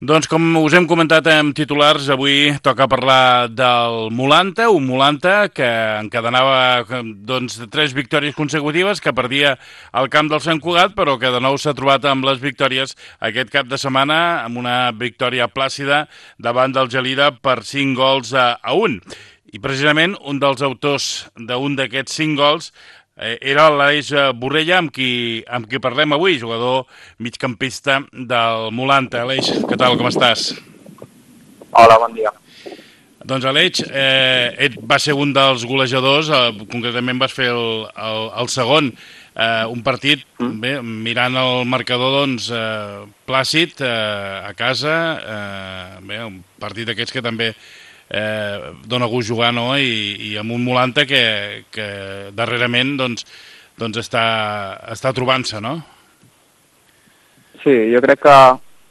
Doncs com us hem comentat en titulars, avui toca parlar del Mulanta, un Mulanta que encadenava doncs, 3 victòries consecutives, que perdia al camp del Sant Cugat, però que de nou s'ha trobat amb les victòries aquest cap de setmana, amb una victòria plàcida davant del Gelida per 5 gols a 1. I precisament un dels autors d'un d'aquests 5 gols era l'Aleix Borrella, amb qui parlem avui, jugador migcampista del Mulanta. Aleix, què tal, com estàs? Hola, bon dia. Doncs Aleix, ell va ser un dels golejadors, concretament vas fer el segon, un partit, bé, mirant el marcador, doncs, plàcid, a casa, bé, un partit d'aquests que també dona gust jugar, no? I amb un Mulanta que darrerament doncs està trobant-se, no? Sí, jo crec que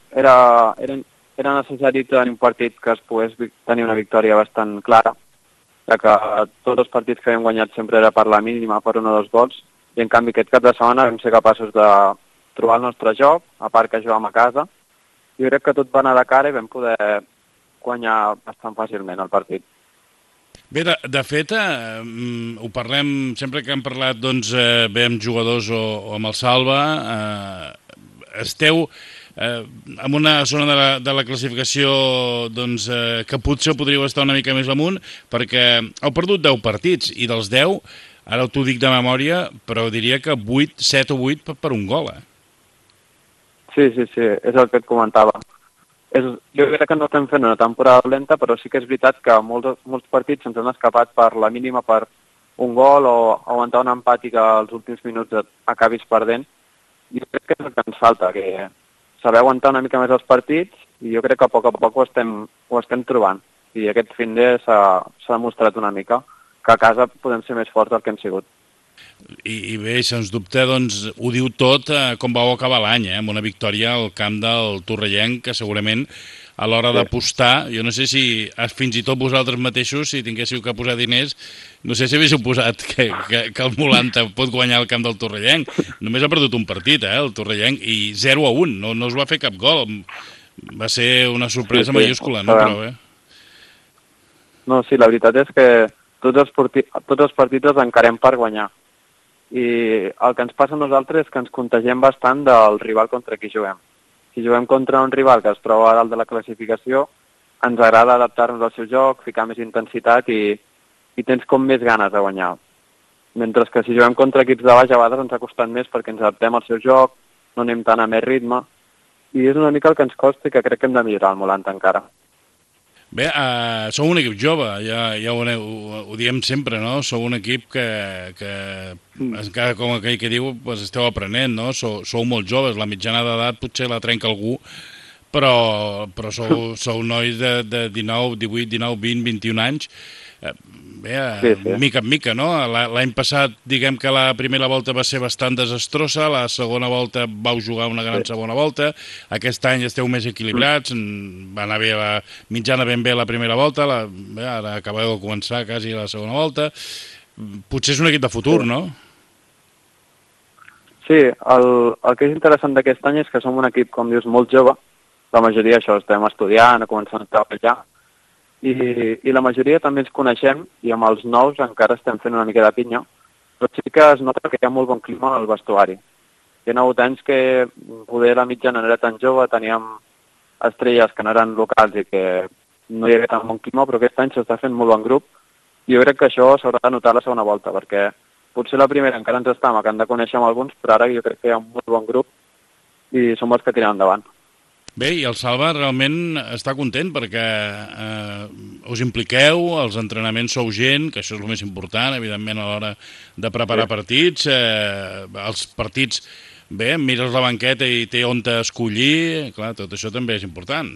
era necessari tenir un partit que es pogués tenir una victòria bastant clara, ja que tots els partits que hem guanyat sempre era per la mínima, per 1 o 2 gols, i en canvi aquest cap de setmana vam ser capaços de trobar el nostre joc, a part que jugàvem a casa. Jo crec que tot va anar de cara i vam poder guanyar bastant fàcilment el partit. Bé, de fet, ho parlem, sempre que hem parlat doncs, bé amb jugadors o amb el Salva, esteu en una zona de la classificació doncs, que potser podríeu estar una mica més amunt, perquè heu perdut 10 partits, i dels 10, ara t'ho dic de memòria, però diria que 7 o 8 per un gol, Sí, és el que et comentava. Jo crec que no estem fent una temporada lenta, però sí que és veritat que molts partits ens han escapat per la mínima, per un gol o aguantar un empat i que als últims minuts acabis perdent. Jo crec que és el que ens falta, que saber aguantar una mica més els partits, i jo crec que a poc ho estem trobant. I aquest fin de s'ha demostrat una mica que a casa podem ser més forts del que hem sigut. I bé, sens dubte, doncs, ho diu tot com vau acabar l'any, amb una victòria al camp del Torrellenc, que segurament a l'hora d'apostar, jo no sé si fins i tot vosaltres mateixos, si tinguéssiu que posar diners, no sé si haguéssiu posat que el Mulanta pot guanyar el camp del Torrellenc. Només ha perdut un partit, el Torrellenc, i 0-1, no es va fer cap gol. Va ser una sorpresa mayúscula, no? Però bé. No, sí, la veritat és que tots els partits els encarem per guanyar. I el que ens passa a nosaltres és que ens contagiem bastant del rival contra qui juguem. Si juguem contra un rival que es troba a dalt de la classificació, ens agrada adaptar-nos al seu joc, ficar més intensitat i tens com més ganes de guanyar. Mentre que si juguem contra equips de baix, a vegades ens ha costat més perquè ens adaptem al seu joc, no anem tant a més ritme, i és una mica el que ens costa i que crec que hem de millorar el Mulanta encara. Bé, sou un equip jove, ja ho diem sempre, no? Sou un equip que encara com aquell que diu, pues, esteu aprenent, no? Sou molt joves, la mitjana d'edat potser la trenca algú, però sou nois de 19, 18, 19, 20, 21 anys. Bé, sí. mica en mica, no? L'any passat, diguem que la primera volta va ser bastant desastrosa, la segona volta vau jugar una gran segona volta, aquest any esteu més equilibrats, va anar bé la mitjana ben bé la primera volta, bé, ara acabeu de començar quasi la segona volta. Potser és un equip de futur, no? Sí, el que és interessant d'aquest any és que som un equip, com dius, molt jove. La majoria això estem estudiant, començant a treballar, i la majoria també ens coneixem, i amb els nous encara estem fent una mica de pinya, però sí que es nota que hi ha molt bon clima al vestuari. Hi ha hagut anys que poder la mitjana no era tan jove, teníem estrelles que no eren locals i que no hi havia tan bon clima, però aquest any s'està fent molt bon grup, i jo crec que això s'haurà de notar la segona volta, perquè potser la primera encara ens està amagant de conèixer amb alguns, però ara jo crec que hi ha un molt bon grup i som els que tirem endavant. Bé, i el Salva realment està content perquè us impliqueu, els entrenaments sou gent, que això és el més important, evidentment, a l'hora de preparar partits. Els partits, bé, mires la banqueta i té on escollir, clar, tot això també és important.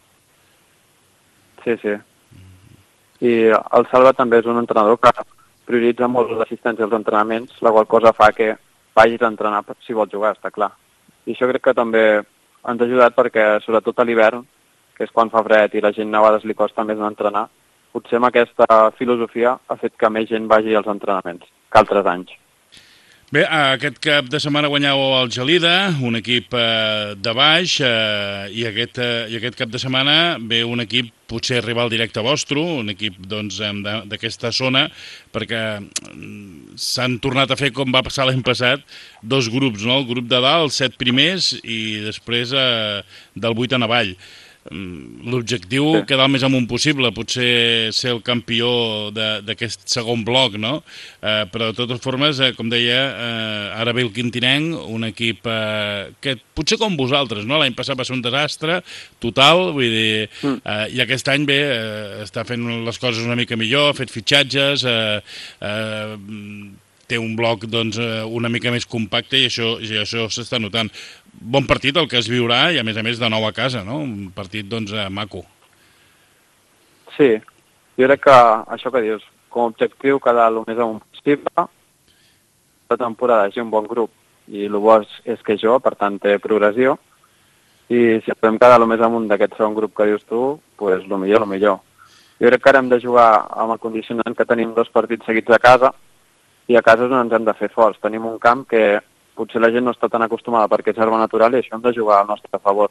Sí. I el Salva també és un entrenador que prioritza molt l'assistència als entrenaments, la qual cosa fa que vagis a entrenar si vols jugar, està clar. I això crec que també ens ha ajudat perquè, sobretot a l'hivern, que és quan fa fred i la gent a vegades li costa més entrenar, potser amb aquesta filosofia ha fet que més gent vagi als entrenaments que altres anys. Bé, aquest cap de setmana guanyau el Gelida, un equip de baix, i aquest cap de setmana ve un equip potser rival directe vostre, un equip doncs, d'aquesta zona, perquè s'han tornat a fer, com va passar l'any passat, dos grups, no? El grup de dalt, els 7 primers, i després del 8 en avall. L'objectiu, Sí. quedar el més amunt possible, potser ser el campió d'aquest segon bloc, no? Però de totes formes, com deia, ara ve el Quintinenc, un equip que potser com vosaltres, no? L'any passat va ser un desastre total, vull dir, i aquest any bé, està fent les coses una mica millor, ha fet fitxatges, té un bloc doncs, una mica més compacte i això s'està notant. Bon partit el que es viurà i a més de nou a casa, no? Un partit doncs maco. Sí, jo crec que això que dius, com a objectiu quedar el més amunt possible, la temporada és un bon grup i el bo és que jo, per tant, té progressió, i si podem quedar el més amunt d'aquest segon grup que dius tu, doncs el millor, el millor. Jo crec que ara hem de jugar amb el condicionant que tenim 2 partits seguits a casa, i a casa és on ens hem de fer forts. Tenim un camp que potser la gent no està tan acostumada perquè és herba natural i això hem de jugar al nostre favor.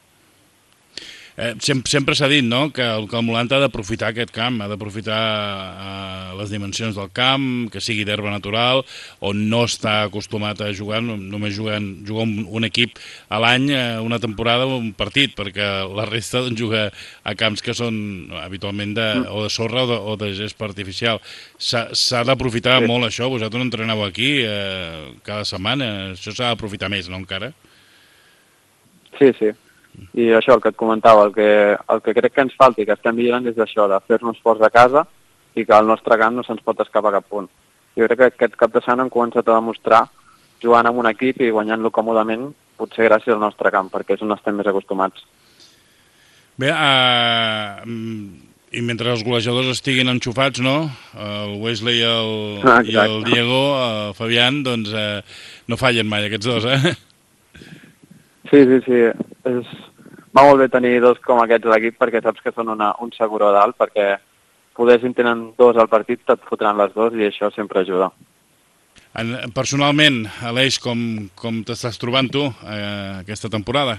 Sempre s'ha dit, no?, que el Molanta ha d'aprofitar aquest camp, ha d'aprofitar les dimensions del camp, que sigui d'herba natural, on no està acostumat a jugar, només juga un equip a l'any, una temporada, un partit, perquè la resta doncs, juga a camps que són habitualment o de sorra o de gespa artificial. S'ha d'aprofitar molt això, vosaltres entreneu aquí cada setmana, això s'ha d'aprofitar més, no, encara? Sí, sí. I això, el que et comentava, el que crec que ens falta i que estem vigilant és això, de fer-nos forts a casa i que al nostre camp no se'ns pot escapar cap punt. Jo crec que aquest cap de setmana hem començat a demostrar jugant amb un equip i guanyant-lo còmodament, potser gràcies al nostre camp, perquè és on estem més acostumats. Bé, i mentre els golejadors estiguin enxufats, no? El Wesley i el Diego, el Fabián, doncs no fallen mai aquests dos, Sí. Va molt bé tenir 2 com aquests a l'equip perquè saps que són un seguró dalt, perquè poder si en tenen 2 al partit te't fotran les 2 i això sempre ajuda. Personalment, Aleix, com t'estàs trobant tu aquesta temporada?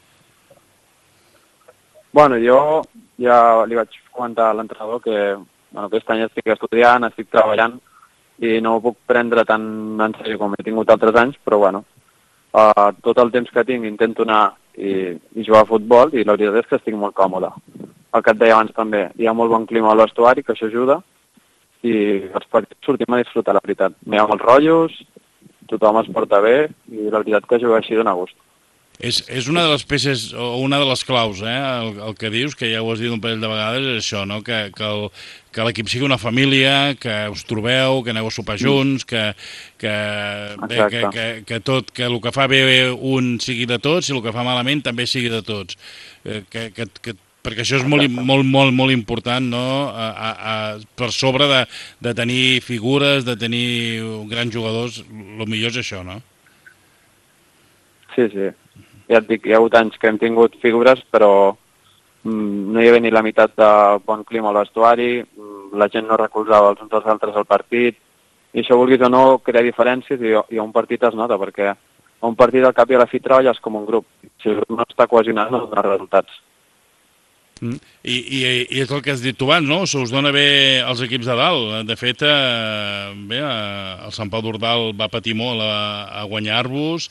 Bueno, jo ja li vaig comentar a l'entrenador que aquest any estic estudiant, estic treballant i no ho puc prendre tan en sèrio com he tingut altres anys, però bueno, tot el temps que tinc intento anar i jugar a futbol i la veritat és que estic molt còmode. El que et deia abans també, hi ha molt bon clima a l'estuari, que això ajuda, i els partits sortim a disfrutar, la veritat. No hi ha molts rotllos, tothom es porta bé i la veritat que jugar així dona gust. És una de les peces, o una de les claus, el que dius, que ja ho has dit un parell de vegades, és això, no? Que l'equip sigui una família, que us trobeu, que aneu a sopar junts, que el que fa bé un sigui de tots i el que fa malament també sigui de tots. Perquè això és molt important, no? Per sobre de tenir figures, de tenir grans jugadors, el millor és això, no? Sí. Ja et dic, hi ha hagut anys que hem tingut figures, però no hi havia ni la meitat de bon clima a l'estuari, la gent no recolzava els uns als altres al partit, i això, vulguis o no, crea diferències i a un partit es nota, perquè a un partit al cap i a la fi treballes com un grup. Si el grup no està cohesionat, no dona resultats. I és el que has dit tu abans, no? Se us dona bé als equips de dalt. De fet, el Sant Pau d'Ordal va patir molt a guanyar-vos.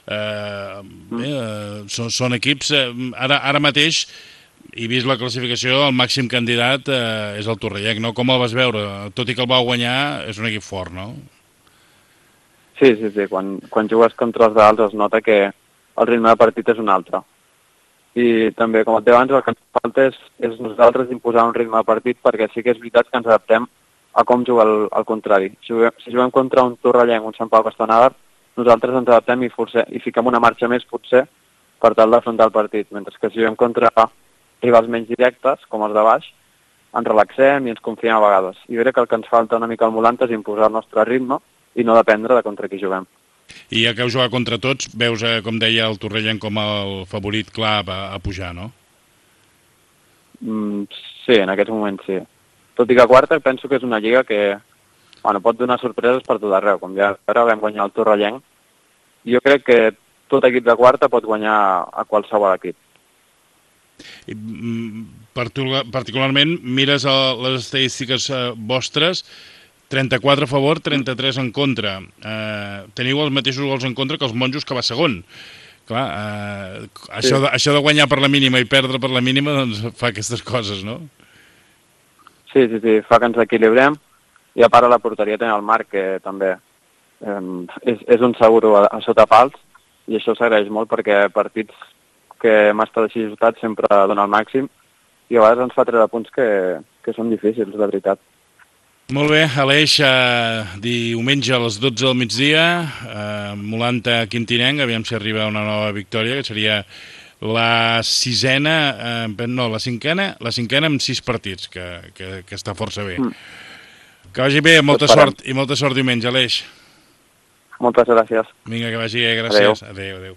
Són equips ara mateix, he vist la classificació, el màxim candidat és el Torrellec, no? Com el vas veure? Tot i que el vau guanyar, és un equip fort, no? Sí, quan jugues contra els d'altres es nota que el ritme de partit és un altre. I també, com et deia abans, el que ens falta és nosaltres imposar un ritme de partit, perquè sí que és veritat que ens adaptem a com juga el contrari. Si juguem contra un Torrellec, un Sant Pau Castanàver, nosaltres ens adaptem i fiquem una marxa més, potser, per tal d'afrontar el partit. Mentre que si juguem contra rivals menys directes, com els de baix, ens relaxem i ens confiem a vegades. I crec que el que ens falta una mica al Molanta és imposar el nostre ritme i no dependre de contra qui juguem. I ja que heu jugat contra tots, veus, com deia el Torrellent, com el favorit clar a pujar, no? Sí, en aquests moments sí. Tot i que quarta penso que és una lliga que bueno, pot donar sorpreses per tot arreu, com ja ara vam guanyar el Torrellenc. Jo crec que tot equip de quarta pot guanyar a qualsevol equip. I, particularment, mires les estadístiques vostres, 34 a favor, 33 en contra. Teniu els mateixos gols en contra que els monjos, que va segon. Clar, sí. Això de guanyar per la mínima i perdre per la mínima doncs fa aquestes coses, no? Sí, fa que ens equilibrem, i a part a la porteria tenim el Marc, que també és un seguro a sota pals, i això s'agraeix molt perquè partits que hem estat així ajustats sempre dona el màxim, i a vegades ens fa treure punts que són difícils, de veritat. Molt bé, Aleix, diumenge a les 12 del migdia, Molanta Quintinenc, aviam si arriba una nova victòria, que seria la cinquena amb 6 partits, que està força bé. Que vagi bé, molta sort, i molta sort diumenge, Aleix. Moltes gràcies. Vinga, que vagi bé, gràcies. Adéu.